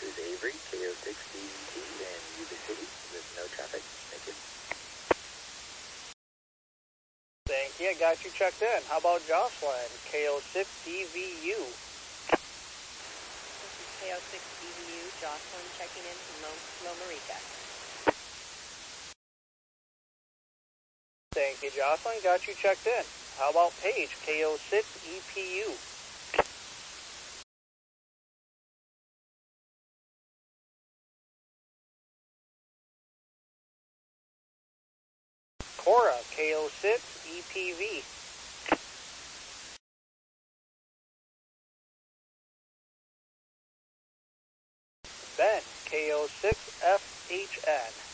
This is Avery, KO6DVT in Yuba City with no traffic. Thank you. Thank you. Got you checked in. How about Jocelyn, KO6DVU? This is KO6DVU, Jocelyn checking in from Loma Rica. Thank you, Jocelyn. Got you checked in. How about Paige, KO6EPU? Cora, KO6EPV. Ben, KO6FHN.